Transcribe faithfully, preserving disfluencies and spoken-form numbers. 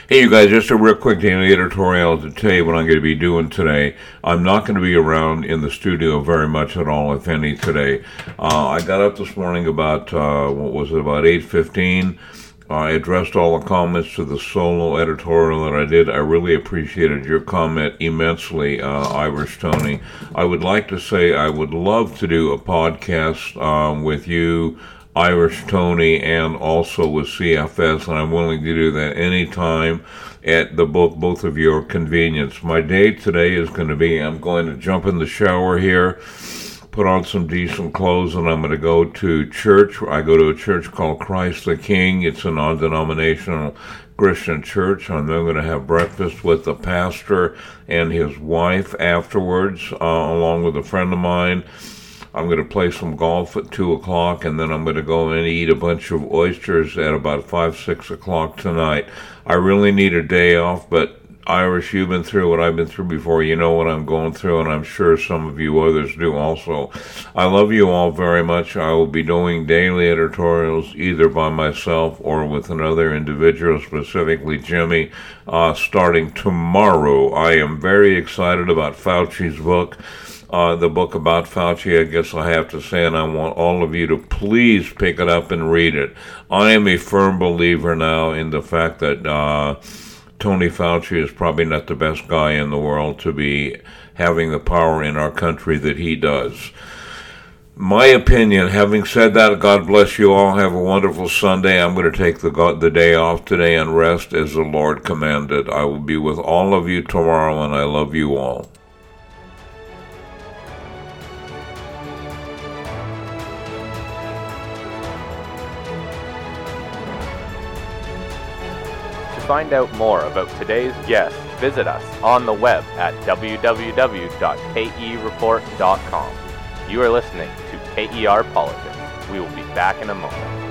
Hey, you guys, just a real quick daily editorial to tell you what I'm going to be doing today. I'm not going to be around in the studio very much at all, if any, today. Uh, I got up this morning about, uh, what was it, about eight fifteen. I addressed all the comments to the solo editorial that I did. I really appreciated your comment immensely, uh, Irish Tony. I would like to say I would love to do a podcast um, with you, Irish Tony, and also with C F S, and I'm willing to do that anytime at the both both of your convenience. My day today is going to be, I'm going to jump in the shower here, put on some decent clothes, and I'm going to go to church. I go to a church called Christ the King. It's a non-denominational Christian church. I'm then going to have breakfast with the pastor and his wife afterwards, uh, along with a friend of mine. I'm going to play some golf at two o'clock, and then I'm going to go and eat a bunch of oysters at about five, six o'clock tonight. I really need a day off, but Irish, you've been through what I've been through before. You know what I'm going through, and I'm sure some of you others do also. I love you all very much. I will be doing daily editorials either by myself or with another individual, specifically Jimmy, uh, starting tomorrow. I am very excited about Fauci's book. Uh, the book about Fauci, I guess I have to say, and I want all of you to please pick it up and read it. I am a firm believer now in the fact that uh, Tony Fauci is probably not the best guy in the world to be having the power in our country that he does. My opinion, having said that, God bless you all. Have a wonderful Sunday. I'm going to take the, God, the day off today and rest as the Lord commanded. I will be with all of you tomorrow, and I love you all. To find out more about today's guest, visit us on the web at w w w dot k e report dot com. You are listening to K E R Politics. We will be back in a moment.